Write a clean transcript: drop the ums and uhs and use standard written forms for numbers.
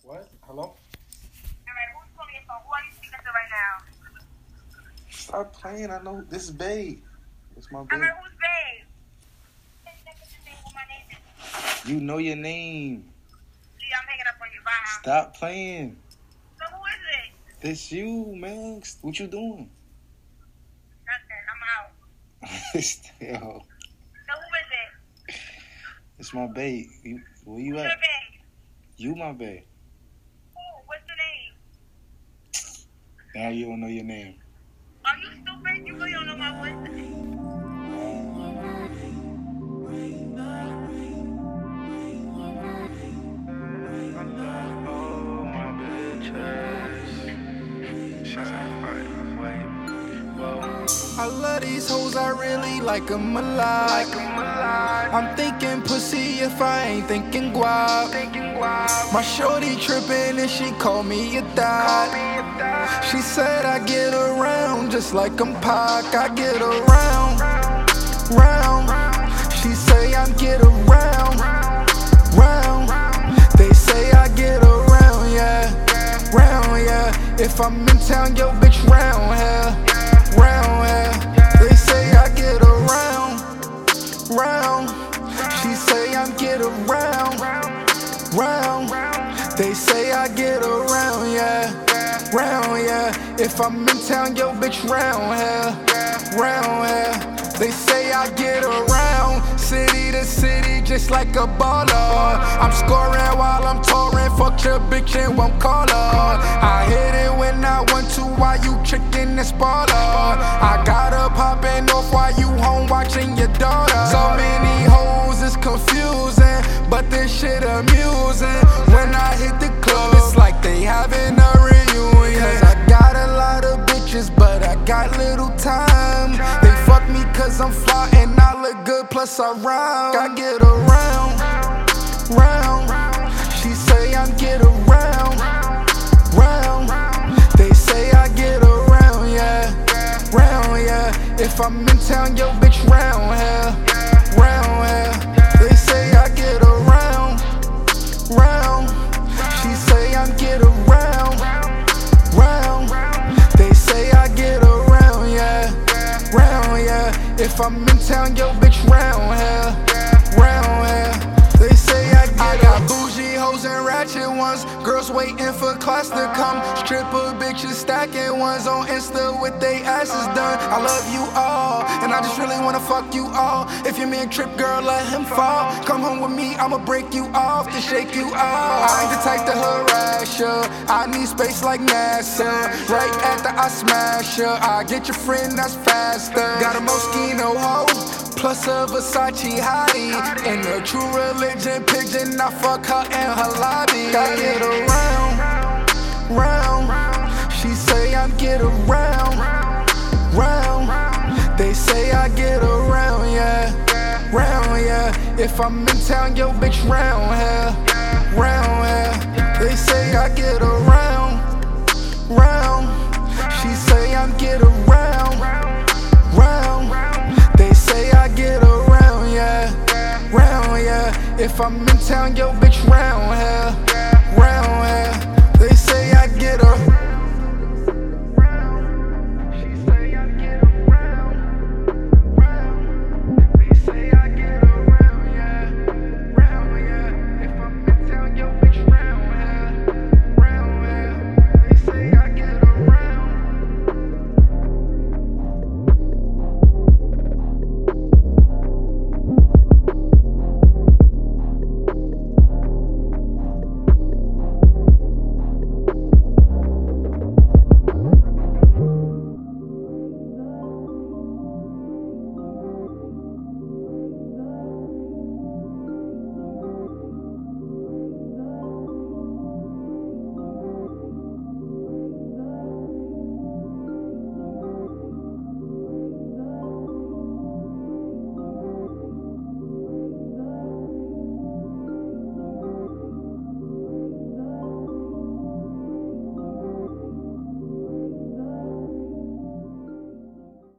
What? Hello? Alright, who's calling your phone? Who are you speaking to right now? Stop playing. I know this is Babe. It's my babe. Alright, who's babe? What my name is? You know your name. Gee, I'm hanging up on you. Bye. Stop playing. So who is it? This you, man. What you doing? Nothing. I'm out. Still. So who is it? It's my babe. Where you Who's at? your babe? You my babe. Who? What's your name? Now you don't know your name. Are you stupid? You really don't know my voice? I love these hoes, I really like 'em a lot. I'm thinking pussy if I ain't thinking guap. My shorty trippin' and she called me a thot. She said I get around just like I'm Pac. I get around, round. She say I'm get around, round. They say I get around, yeah, round, yeah. If I'm in town, yo bitch round here, round here. They say I get around, round. She say I'm get around, round. They say I get around, yeah, round, yeah. If I'm in town, yo bitch round here, round here. They say I get around, city to city, just like a baller. I'm scoring while I'm touring, fuck your bitch and won't call her. I hit it when I want to, while you chicken and spoiler. I got her popping off while you home watching your daughter. So many hoes, it's confusing, but this shit amusing. When I hit the club, it's like they having a reunion. Cause I got a lot of bitches, but I got little time. They fuck me cause I'm fly and I look good, plus I rhyme. I get around, round. She say I'm get around, round. They say I get around, yeah, round, yeah. If I'm in town, yo bitch round here, round here. They say I get around, round. She say I'm get around, round. They say I get around, yeah, round, yeah. If I'm in town, yo bitch round here, round here. They say I got bougie hoes and ratchet ones, girls waiting for class to come. Stripper bitches stacking ones on Insta with they asses done. I love you all, and I just really wanna fuck you all. If your man trip, girl, let him fall. Come home with me, I'ma break you off to shake you off. I ain't the type to harass ya, I need space like NASA. Right after I smash ya, I get your friend that's faster. Got a Moschino hoe, plus a Versace hottie. In a true religion pigeon, I fuck her in her lobby. I get around, round. She say I'm get around, round. They say I get around, yeah, round, yeah. If I'm in town, yo bitch round here, round here. They say I get around, round. She say I'm get around, round. They say I get around, yeah, round, yeah. If I'm in town, yo bitch round here,